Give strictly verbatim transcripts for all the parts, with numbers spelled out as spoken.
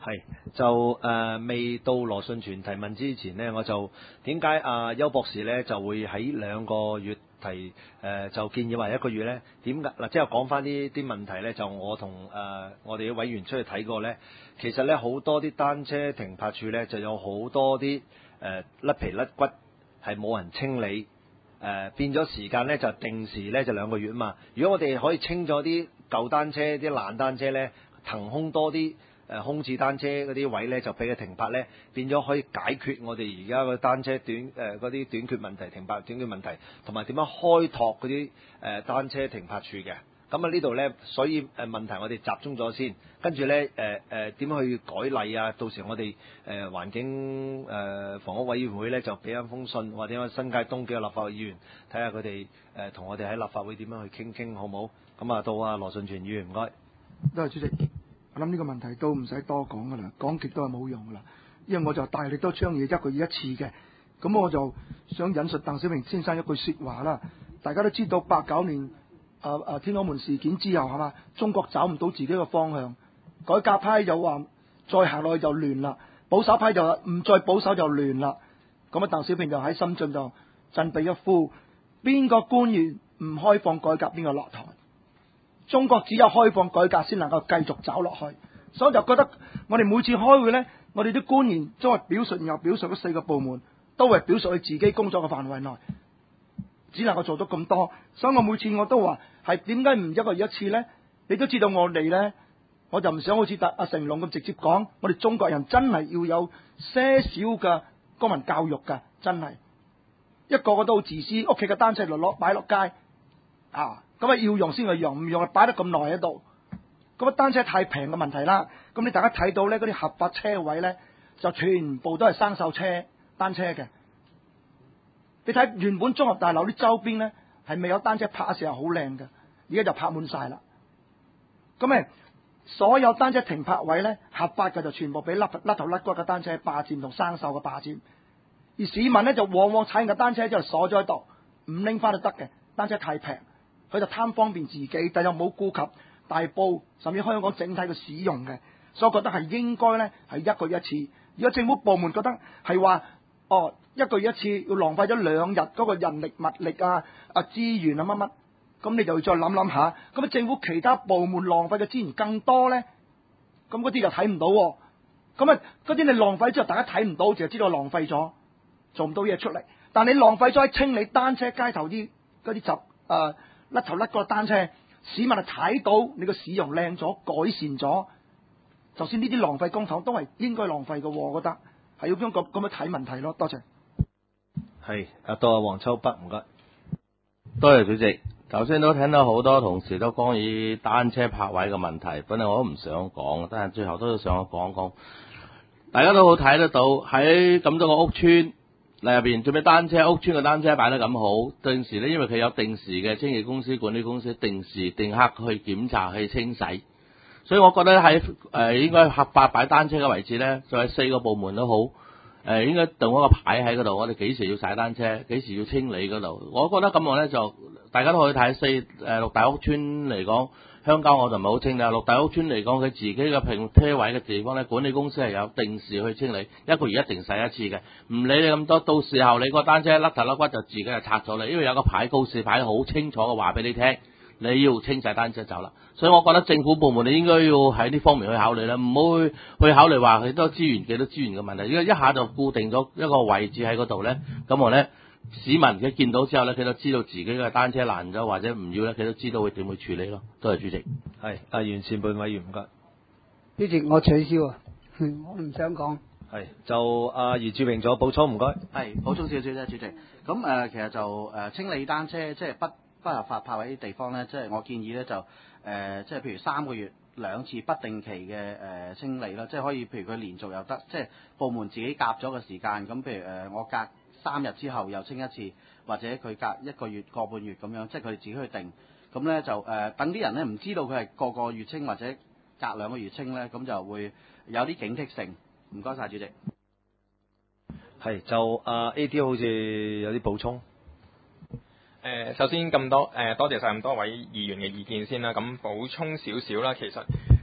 係就誒、呃、未到羅信全提問之前呢，我就點解阿邱博士呢就會喺兩個月提誒、呃、就建議話一個月呢？點解嗱？即係講翻呢啲問題呢，就我同誒、呃、我哋啲委員出去睇過呢，其實呢，好多啲單車停泊處呢，就有好多啲誒甩皮甩骨係冇人清理。誒、呃、變咗時間咧就定時咧就兩個月啊嘛。如果我哋可以清咗啲舊單車、啲爛單車咧，騰空多啲誒、呃、空置單車嗰啲位咧，就俾佢停泊咧，變咗可以解決我哋而家個單車短誒嗰啲短缺問題、停泊短缺問題，同埋點樣開拓嗰啲誒單車停泊處嘅。咁啊呢度咧，所以誒問題我哋集中咗先，跟住咧誒誒點樣去改例啊？到時我哋誒、呃、環境誒、呃、房屋委員會咧就俾一封信，或者我新界東幾個立法會議員睇下佢哋誒同我哋喺立法會點樣去傾傾，好唔好？咁啊到啊羅順全議員唔該。 多謝主席，我諗呢個問題都唔使多講噶啦，講極都係冇用噶啦，因為我就大力都倡議一個月一次嘅。咁我就想引述鄧小平先生一句説話啦，大家都知道八九年。啊啊！天安門事件之後係嘛，中國找唔到自己嘅方向，改革派又話再行落去就亂啦，保守派就話唔再保守就亂啦。咁啊，鄧小平就喺深圳就振臂一呼，邊個官員唔開放改革，邊個落台。中國只有開放改革先能夠繼續走落去，所以就覺得我哋每次開會呢，我哋啲官員都係表述又表述咗四個部門，都係表述佢自己工作嘅範圍內。只能夠做到咁多，所以我每次我都話係點解唔一個月一次呢？你都知道我哋呢，我就唔想好似阿成龍咁直接講，我哋中國人真係要有些少嘅公民教育㗎，真係一個個都好自私，屋企嘅單車就攞擺落街啊，咁啊要用先去用，唔用啊擺得咁耐喺度，咁啊單車太平嘅問題啦。咁你大家睇到呢嗰啲合法車位呢，就全部都係生鏽車單車嘅。你睇原本綜合大樓啲周邊呢，係未有單車泊嘅時候好靚嘅，而家就泊滿晒啦。咁誒，所有單車停泊位呢，合法嘅就全部俾甩甩頭甩骨嘅單車霸佔同生鏽嘅霸佔，而市民呢，就往往踩完架單車之後鎖咗喺度，唔拎翻都得嘅。單車太平，佢就貪方便自己，但又冇顧及大埔甚至香港整體嘅使用嘅，所以我覺得係應該呢，係一個月一次。如果政府部門覺得係話哦，一個月一次要浪費咗兩日嗰個人力物力啊啊資源啊乜乜，咁你就要再諗諗下，咁啊政府其他部門浪費嘅資源更多咧，咁嗰啲就睇唔到喎，咁啊嗰啲你浪費之後大家睇唔到，淨係知道浪費咗，做唔到嘢出嚟。但你浪費咗喺清理單車街頭啲嗰啲雜誒甩頭甩個單車，市民係睇到你個市容靚咗改善咗，就算呢啲浪費公帑都係應該浪費嘅，我覺得。係要咁咁樣睇問題咯，多謝。 係，阿到阿黃秋北唔該。 多謝主席。頭先都聽到好多同事都關於單車泊位嘅問題，本來我都唔想講，但係最後都想講講。大家都好睇得到喺咁多個屋村嚟入邊，做咩單車屋村嘅單車擺得咁好？定時咧，因為佢有定時嘅清潔公司、管理公司定時定刻去檢查、去清洗。所以我覺得喺誒、呃、應該合法擺單車嘅位置咧，就係四個部門都好誒、呃，應該動一個牌喺嗰度，我哋幾時要踩單車，幾時要清理嗰度。我覺得咁樣咧就大家都可以睇四誒、呃、六大屋村嚟講，鄉郊我就唔係好清啦。六大屋村嚟講，佢自己嘅停車位嘅地方咧，管理公司係有定時去清理，一個月一定洗一次嘅，唔理你咁多。到時候你個單車甩頭甩骨就自己就拆咗你，因為有個牌告示牌好清楚嘅話俾你聽。你要清晒單車走啦，所以我覺得政府部門你應該要喺呢方面去考慮啦，唔好去去考慮話幾多資源幾多資源嘅問題，因為一下就固定咗一個位置喺嗰度咧，咁我咧市民佢見到之後咧，佢都知道自己嘅單車爛咗或者唔要咧，佢都知道會點去處理咯。多謝主席。 係，阿完善判委員唔該。 主席，我取消啊，我唔想講。 係，就阿余志榮咗補充唔該。 係補充少少啫，主席。咁誒、呃，其實就誒、呃、清理單車即係不。不合法泊位啲地方咧，即係我建議咧就誒、呃，即係譬如三個月兩次不定期嘅誒、呃、清理啦，即係可以譬如佢連續又得，即係部門自己夾咗個時間，咁譬如誒、呃、我隔三日之後又清一次，或者佢隔一個月個半月咁樣，即係佢哋自己去定，咁咧就誒、呃、等啲人咧唔知道佢係個個月清或者隔兩個月清咧，咁就會有啲警惕性。唔該晒主席。 係，就阿 A D 好似有啲補充。 誒、呃，首先咁多誒、呃，多謝晒咁多位議員嘅意見先啦。咁補充少少啦，其實誒、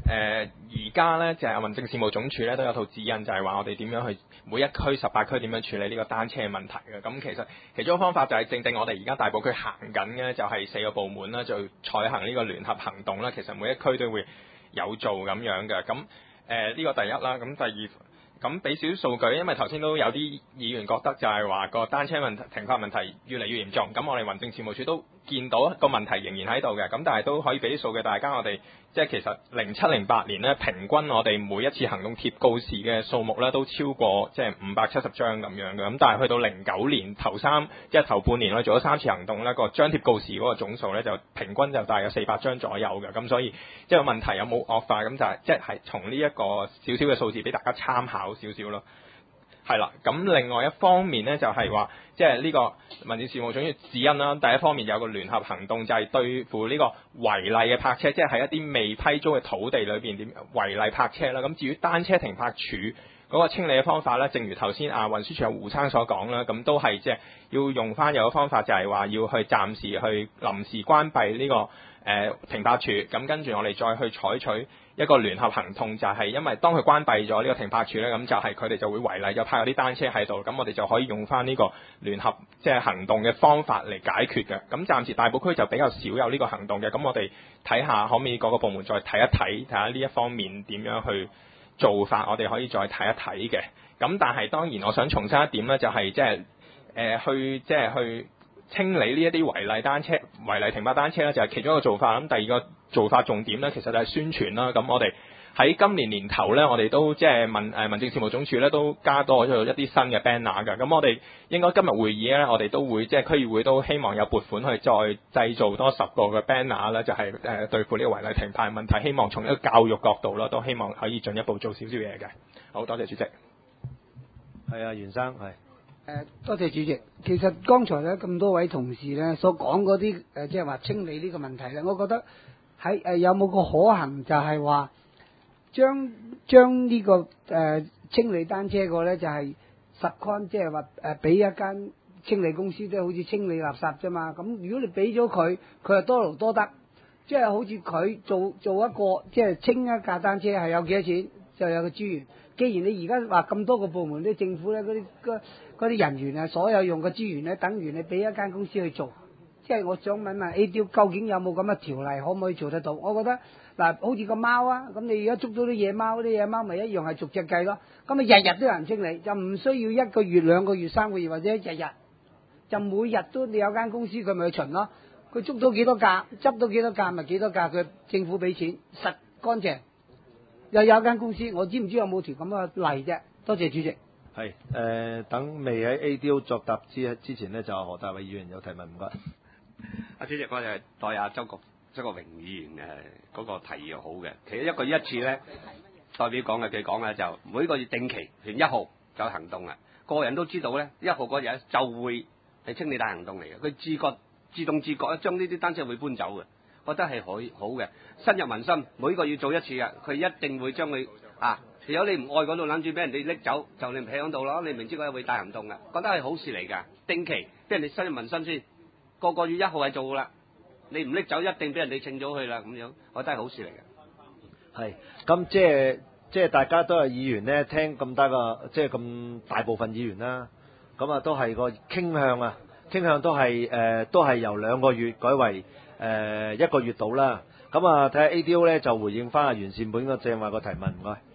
誒而家咧就係、是、民政事務總署咧都有套指引，就係、是、話我哋點樣去每一區十八區點樣處理呢個單車嘅問題嘅。咁其實其中一個方法就係正正我哋而家大埔區行緊嘅就係四個部門啦，就採行呢個聯合行動啦。其實每一區都會有做咁樣嘅。咁誒呢個第一啦，咁第二。咁俾少少數據，因為頭先都有啲議員覺得就係話個單車問題停泊問題越嚟越嚴重，咁我哋民政事務處都見到個問題仍然喺度嘅，咁但係都可以俾啲數據大家，我哋即係其實零七零八年咧平均我哋每一次行動貼告示嘅數目咧都超過即係五百七十張咁樣嘅，咁但係去到零九年頭三即係頭半年我哋做咗三次行動咧，個張貼告示嗰個總數咧就平均就大約四百張左右嘅，咁所以即係個問題有冇惡化，咁就係即係從呢一個少少嘅數字俾大家參考少少咯。係啦，咁另外一方面咧就係話，即係呢個民政事務總署指引啦。第一方面有個聯合行動，就係對付呢個違例嘅泊車，即係喺一啲未批租嘅土地裏邊點違例泊車啦。咁至於單車停泊處嗰個清理嘅方法咧，正如頭先啊運輸署胡生所講啦，咁都係即係要用翻有個方法，就係話要去暫時去臨時關閉呢個誒停泊處，咁跟住我哋再去採取一個聯合行動，就係因為當佢關閉咗呢個停泊處咧，咁就係佢哋就會違例，就派有啲單車喺度，咁我哋就可以用翻呢個聯合即係行動嘅方法嚟解決嘅。咁暫時大埔區就比較少有呢個行動嘅，咁我哋睇下可唔可以各個部門再睇一睇，睇下呢一方面點樣去做法，我哋可以再睇一睇嘅。咁但係當然我想重申一點咧，就係即係誒去即係去清理呢一啲違例單車、違例停泊單車咧，就係其中一個做法。咁第二個做法重點咧，其實就係宣傳啦。咁我哋喺今年年頭咧，我哋都即係民誒民政事務總署咧都加多咗一啲新嘅 banner 㗎。咁我哋應該今日會議咧，我哋都會即係區議會都希望有撥款去再製造多十個嘅 banner 啦，就係誒對付呢個違例停泊問題。希望從一個教育角度啦，都希望可以進一步做少少嘢嘅。好多謝主席。 係啊，袁生係。 誒，多謝主席。其實剛才咧咁多位同事咧所講嗰啲誒，即係話清理呢個問題咧，我覺得喺誒、呃、有冇個可行就係話將將呢、這個誒、呃、清理單車個咧就係實幹，即係話誒俾一間清理公司，即係好似清理垃圾啫嘛。咁如果你俾咗佢，佢係多勞多得，即係好似佢做做一個即係清一架單車係有幾多錢，就有個資源。既然你而家話咁多個部門啲政府咧嗰啲嗰啲人員啊，所有用嘅資源咧，等於你俾一間公司去做。即係我想問問 A D O 究竟有冇咁嘅條例，可唔可以做得到？我覺得嗱，好似個貓啊，咁你而家捉到啲野貓，啲野貓咪一樣係逐隻計咯。咁啊，日日都有人清理，就唔需要一個月、兩個月、三個月或者日日，就每日都你有間公司佢咪去巡咯。佢捉到幾多架，執到幾多架咪幾多架，佢政府俾錢，實乾淨。又有間公司，我知唔知有冇條咁嘅例啫？多謝主席。 係誒、呃，等未喺 A D O 作答之之前呢，就何大偉議員有提問，唔該。 阿主席，我哋代下周國周國榮議員誒嗰個提議好嘅。其實一個月一次咧，代表講嘅佢講咧就每個月定期，譬如一號就行動啦。個人都知道咧，一號嗰日就會係清理大行動嚟嘅。佢自覺自動自覺將呢啲單車會搬走嘅。覺得係可以好嘅，深入民心，每個月做一次嘅，佢一定會將佢啊，如果你唔愛嗰度諗住俾人哋拎走，就你唔喺嗰度咯，你明知佢會大行動嘅，覺得係好事嚟㗎，定期俾人哋深入民心先，個個月一號係做㗎啦，你唔拎走一定俾人哋稱咗去啦，咁樣，我覺得係好事嚟嘅。 係，咁即係即係大家都係議員咧，聽咁大個，即係咁大部分議員啦，咁啊都係個傾向啊，傾向都係誒、呃，都係由兩個月改為。誒、呃、一個月到啦，咁啊睇下 A D O 咧就回應翻阿袁善本個正話個提問，唔該。誒、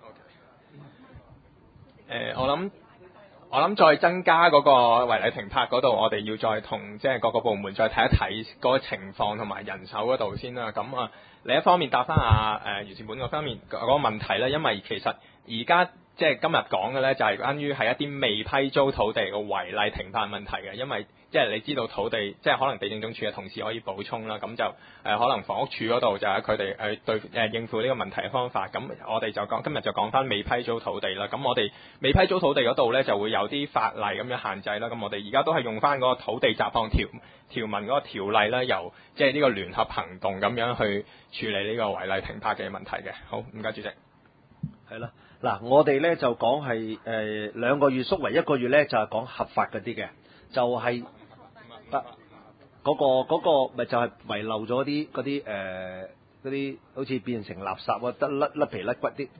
呃，我諗我諗再增加嗰個違例停泊嗰度，我哋要再同即係各個部門再睇一睇嗰個情況同埋人手嗰度先啦。咁啊，另一方面答翻阿誒袁善本嗰方面嗰、嗰個問題咧，因為其實而家即係今日講嘅咧，就係關於係一啲未批租土地嘅違例停泊問題嘅，因為即係你知道土地，即係可能地政總署嘅同事可以補充啦，咁就誒、呃、可能房屋署嗰度就係佢哋誒對誒、呃、應付呢個問題嘅方法。咁我哋就講今日就講翻未批租土地啦。咁我哋未批租土地嗰度咧就會有啲法例咁樣限制啦。咁我哋而家都係用翻嗰個土地雜項條條文嗰個條例啦，由即係呢個聯合行動咁樣去處理呢個違例停泊嘅問題嘅。好，唔該主席。 係啦，嗱我哋咧就講係誒兩個月縮為一個月咧，就係、是、講合法嗰啲嘅，就係、是。得嗰、那個嗰、那個咪就係遺漏咗啲嗰啲誒嗰啲好似變成垃圾啊，得甩甩皮甩骨啲。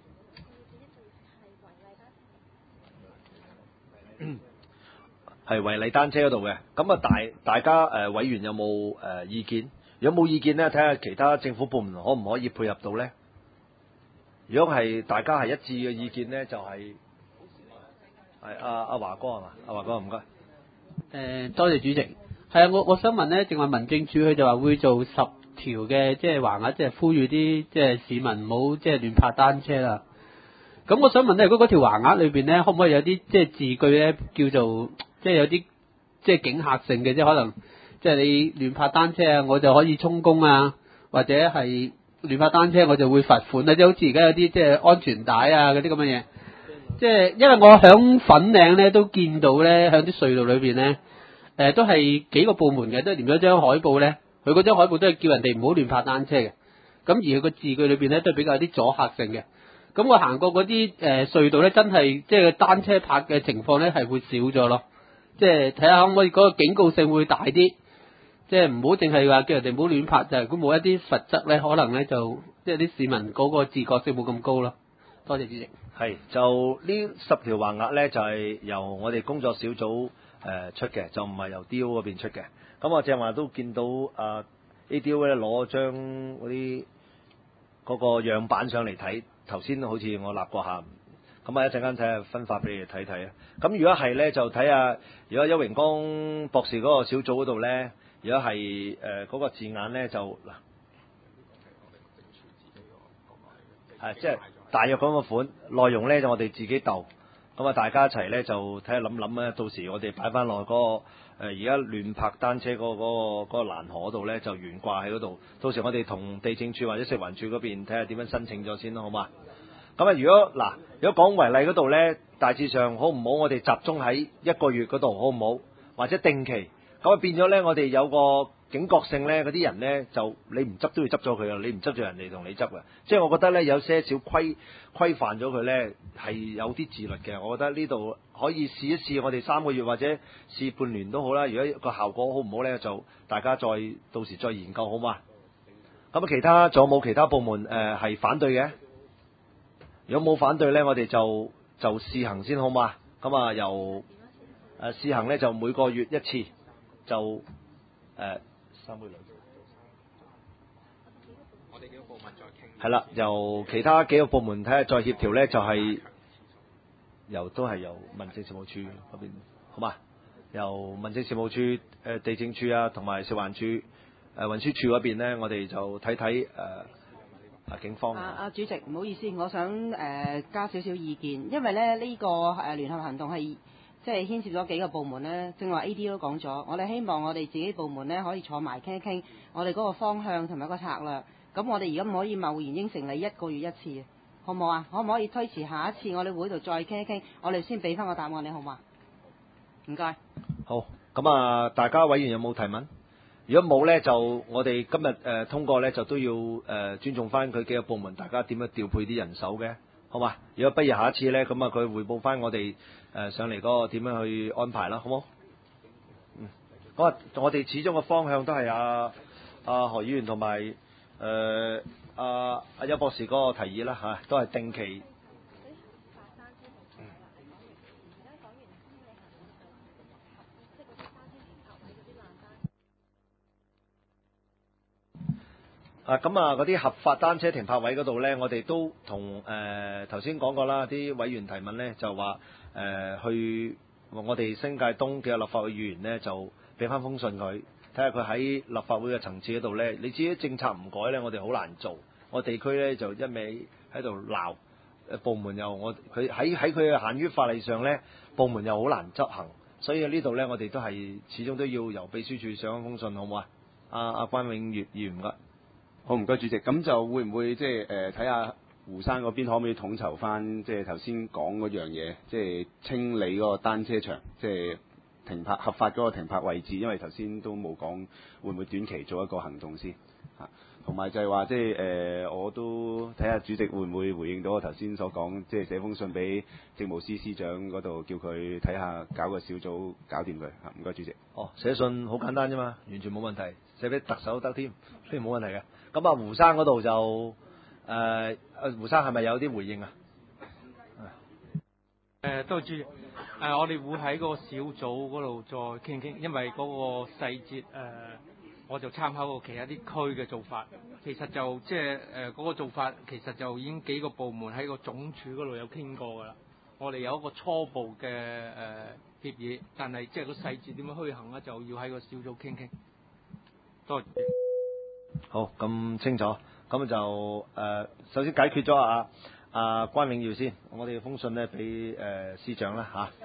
係違例單車嗰度嘅，咁啊大大家誒、呃、委員有冇誒、呃、意見？如果冇意見咧，睇下其他政府部門可唔可以配合到咧？如果係大家係一致嘅意見咧，就係係阿阿華哥係嘛？阿華哥唔該。 誒，多謝主席。係啊，我我想問咧，正話民政處佢就話會做十條嘅即係橫額，即係呼籲啲即係市民唔好即係亂泊單車啦。咁我想問咧，如果嗰條橫額裏邊咧，可唔可以有啲即係字句咧，叫做即係有啲即係警嚇性嘅，即係可能即係你亂泊單車啊，我就可以充公啊，或者係亂泊單車我就會罰款啊，即係好似而家有啲即係安全帶啊嗰啲咁嘅嘢。即係因為我響粉嶺咧都見到咧，響啲隧道裏邊咧，誒、呃、都係幾個部門嘅，都係連咗張海報咧，佢嗰張海報都係叫人哋唔好亂泊單車嘅。咁而佢個字句裏邊咧都係比較有啲阻嚇性嘅。咁我行過嗰啲誒隧道咧，真係即係單車泊嘅情況咧係會少咗咯。即係睇下可唔可以嗰個警告性會大啲，即係唔好淨係話叫人哋唔好亂泊，就係如果冇一啲罰則咧，可能咧就即係啲市民嗰個自覺性冇咁高咯。多謝主席。 係就呢十條橫額咧，就係、是、由我哋工作小組誒、呃、出嘅，就唔係由 D O 嗰邊出嘅。咁我正話都見到啊 A D O 咧攞張嗰啲嗰個樣板上嚟睇。頭先好似我立過下，咁啊一陣間睇下分發俾你哋睇睇啊。咁如果係咧，就睇下如果邱榮光博士嗰個小組嗰度咧，如果係誒嗰個字眼咧就嗱，係即係大約嗰個款內容咧就我哋自己鬥，咁啊大家一齊咧就睇下諗諗咧，到時我哋擺翻落嗰個誒而家亂泊單車嗰、嗰個嗰、嗰個嗰個欄河度咧就懸掛喺嗰度，到時我哋同地政處或者食環署嗰邊睇下點樣申請咗先咯，好嘛？咁啊，如果嗱，如果講違例嗰度咧，大致上好唔好？我哋集中喺一個月嗰度好唔好？或者定期，咁啊變咗咧，我哋有個警覺性咧，嗰啲人咧就你唔執都要執咗佢啊！你唔執咗人哋同你執啊！即係我覺得咧，有些少規規範咗佢咧，係有啲自律嘅。我覺得呢度可以試一試，我哋三個月或者試半年都好啦。如果個效果好唔好咧，就大家再到時再研究好嘛？咁啊，其他仲有冇其他部門誒係、呃、反對嘅？如果冇反對咧，我哋就就試行先好嘛？咁啊，由誒、呃、試行咧就每個月一次，就誒、呃、三杯兩。 我哋幾個部門再傾。 係啦，由其他幾個部門睇下再協調咧，就係、是、由都係由民政事務處嗰邊，好嘛？由民政事務處、誒、呃、地政處啊，同埋食環署、誒、呃、運輸處嗰邊咧，我哋就睇睇誒。啊！警方啊啊！主席，唔好意思，我想誒、呃、加少少意見，因為咧呢、這個誒、呃、聯合行動係即係牽涉咗幾個部門咧。正話 A D 都講咗，我哋希望我哋自己部門咧可以坐埋傾一傾，我哋嗰個方向同埋個策略。咁我哋而家唔可以貿然應承你一個月一次，好唔好啊？可唔可以推遲下一次我哋會度再傾一傾，我哋先俾翻個答案你好嘛？唔該。 好，咁啊，大家委員有冇提問？如果冇咧，就我哋今日誒、呃、通過咧，就都要誒、呃、尊重翻佢幾個部門，大家點樣調配啲人手嘅，好嘛？如果不如下一次咧，咁啊佢匯報翻我哋誒、呃、上嚟嗰個點樣去安排啦，好冇？嗯，咁啊，我哋始終個方向都係阿阿何議員同埋誒阿阿邱博士嗰個提議啦嚇、啊，都係定期。啊，咁啊，嗰啲合法單車停泊位嗰度咧，我哋都同誒頭先講過啦，啲委員提問咧就話誒、呃、去我哋新界東嘅立法會議員咧就俾翻封信佢，睇下佢喺立法會嘅層次嗰度咧，你知啲政策唔改咧，我哋好難做。我地區咧就一味喺度鬧，誒部門又我佢喺喺佢嘅限於法例上咧，部門又好難執行，所以呢度咧我哋都係始終都要由秘書處上一封信，好唔好啊？阿阿關永月議員唔該。 好，唔該主席，咁就會唔會即係誒睇下湖山嗰邊可唔可以統籌翻，即係頭先講嗰樣嘢，即係清理嗰個單車場，即係停泊合法嗰個停泊位置，因為頭先都冇講會唔會短期做一個行動先嚇。 同埋就係話即係誒，我都睇下主席會唔會回應到我頭先所講，即係寫封信俾政務司司長嗰度，叫佢睇下搞個小組搞掂佢嚇。唔該，主席。 哦，寫信好簡單啫嘛，完全冇問題，寫俾特首得添，所以冇問題嘅。咁啊，胡生嗰度就誒，阿、呃、胡生係咪有啲回應啊？ 誒，多謝主席。誒、呃，我哋會喺嗰個小組嗰度再傾傾，因為嗰個細節誒。呃我就參考過其他啲區嘅做法，其實就即係誒嗰個做法，其實就已經幾個部門喺個總署嗰度有傾過㗎啦。我哋有一個初步嘅誒、呃、協議，但係即係個細節點樣虛行咧，就要喺個小組傾傾。多謝。 好，咁清楚，咁就誒、呃、首先解決咗啊啊關永耀先，我哋封信咧俾誒司長啦嚇、啊。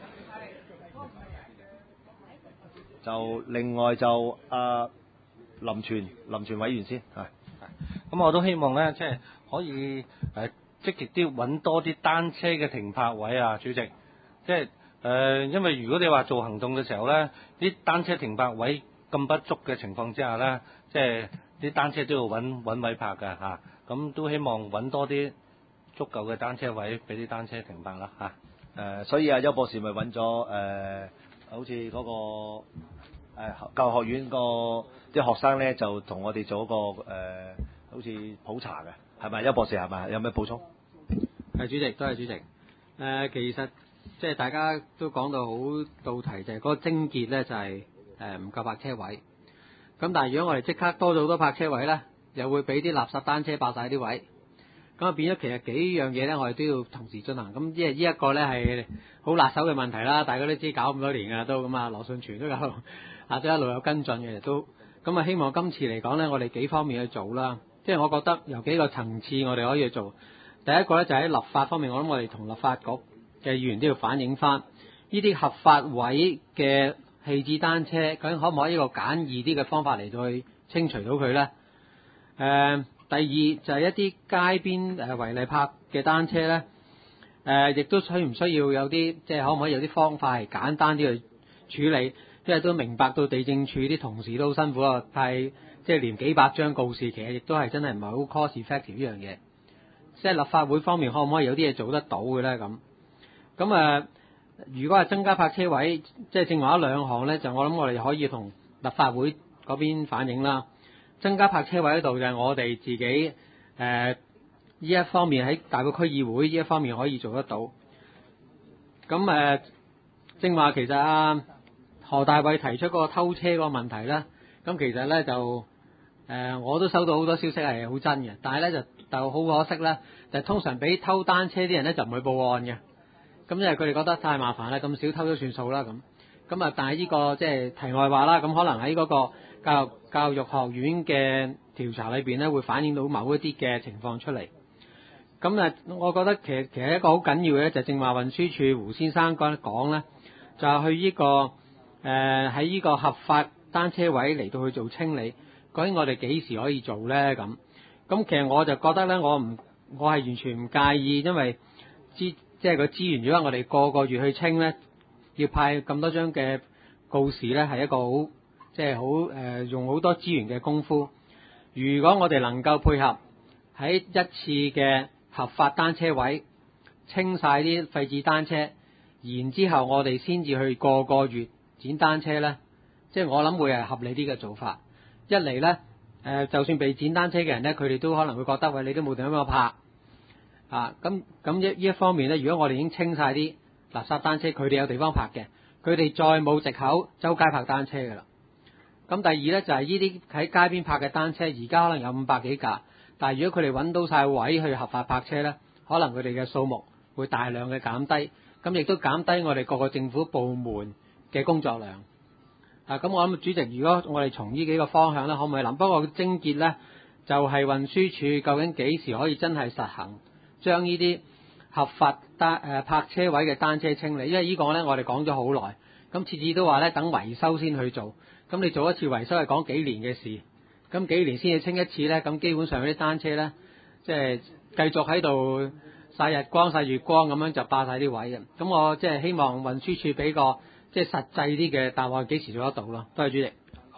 就另外就啊。林全林全委員先係， 咁我都希望咧，即係可以誒、呃、積極啲揾多啲單車嘅停泊位啊，主席。即係誒，因為如果你話做行動嘅時候咧，啲單車停泊位咁不足嘅情況之下咧，即係啲單車都要揾揾位泊㗎嚇。咁、啊、都希望揾多啲足夠嘅單車位俾啲單車停泊啦嚇。誒、 呃，所以阿邱博士咪揾咗誒，好似嗰、那個。誒教育學院個啲學生咧就同我哋做一個誒、呃，好似普查嘅，係咪？邱博士係咪？有咩補充？ 係主席，多謝主席。誒、呃，其實即係大家都講到好到題，就係、是、嗰個症結咧，就係誒唔夠泊車位。咁但係如果我哋即刻多咗好多泊車位咧，又會俾啲垃圾單車霸晒啲位。咁啊變咗其實幾樣嘢咧，我哋都要同時進行。咁即係呢一個咧係好辣手嘅問題啦，大家都知搞咁多年㗎都咁啊，羅信全都有。啊，都一路有跟進嘅，都咁啊！希望今次嚟講咧，我哋幾方面去做啦。即係我覺得有幾個層次我哋可以去做。第一個咧就喺立法方面，我諗我哋同立法局嘅議員都要反映翻呢啲合法位嘅棄置單車，究竟可唔可以一個簡易啲嘅方法嚟到去清除到佢咧？誒、呃，第二就係一啲街邊誒違例泊嘅單車咧，誒、呃，亦都需唔需要有啲即係可唔可以有啲方法係簡單啲去處理？因為都明白到地政處啲同事都好辛苦啊，係即係連幾百張告示，其實亦都係真係唔係好 cost effective 呢樣嘢。即係立法會方面可唔可以有啲嘢做得到嘅咧？咁咁誒，如果係增加泊車位，即係正話一兩項咧，就我諗我哋可以同立法會嗰邊反映啦。增加泊車位嗰度就係我哋自己誒呢一方面喺大埔區議會呢一方面可以做得到。咁誒，正話其實啊。何大衛提出嗰個偷車嗰個問題咧，咁其實咧就誒、呃、我都收到好多消息係好真嘅，但係咧就就好可惜咧，就通常俾偷單車啲人咧就唔會報案嘅，咁因為佢哋覺得太麻煩啦，咁少偷咗算數啦咁，咁啊但係呢、這個即係題外話啦，咁可能喺嗰個教育教育學院嘅調查裏邊咧會反映到某一啲嘅情況出嚟，咁啊我覺得其實其實一個好緊要嘅咧就正話運輸署胡先生講講咧，就係去呢、這個。誒喺呢個合法單車位嚟到去做清理，究竟我哋幾時可以做咧？咁咁其實我就覺得咧，我唔我係完全唔介意，因為資即係個資源，如果我哋個個月去清咧，要派咁多張嘅告示咧，係一個好即係好誒用好多資源嘅功夫。如果我哋能夠配合喺一次嘅合法單車位清晒啲廢置單車，然之後我哋先至去個個月剪單車咧，即係我諗會係合理啲嘅做法。一嚟咧，誒、呃、就算被剪單車嘅人咧，佢哋都可能會覺得喂，你都冇地方泊啊。咁咁一呢一方面咧，如果我哋已經清晒啲垃圾單車，佢哋有地方泊嘅，佢哋再冇藉口周街泊單車㗎啦。咁第二咧就係呢啲喺街邊泊嘅單車，而家可能有五百幾架，但係如果佢哋揾到晒位去合法泊車咧，可能佢哋嘅數目會大量嘅減低，咁亦都減低我哋各個政府部門嘅工作量啊。咁我諗主席，如果我哋從呢幾個方向咧，可唔可以諗？不過症結咧就係、是、運輸署究竟幾時可以真係實行將呢啲合法單誒、呃、泊車位嘅單車清理？因為呢個咧我哋講咗好耐，咁次次都話咧等維修先去做，咁你做一次維修係講幾年嘅事，咁幾年先至清一次咧，咁基本上啲單車咧即係繼續喺度曬日光曬月光咁樣就霸晒啲位嘅。咁我即係希望運輸署俾個即係實際啲嘅答案，幾時做得到咯？多謝主席。 好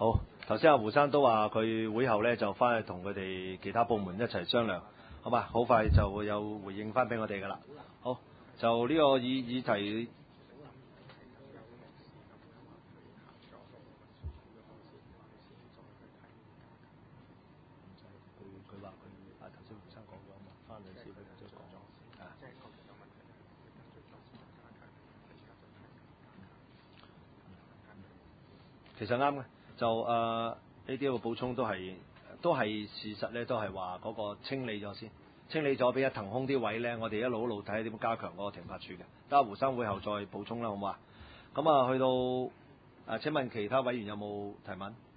頭先阿胡生都話佢會後咧就翻去同佢哋其他部門一齊商量，好嘛？好快就會有回應翻俾我哋噶啦。好，就呢個議議題。佢話佢啊頭先胡生講咗嘛，翻嚟先俾佢再講啊。其實啱嘅，就誒呢啲嘅補充都係都係事實咧，都係話嗰個清理咗先，清理咗俾一騰空啲位咧，我哋一路一路睇點加強嗰個停泊處嘅。得阿胡生會後再補充啦，好唔好啊？咁啊，去到誒、啊，請問其他委員有冇提問？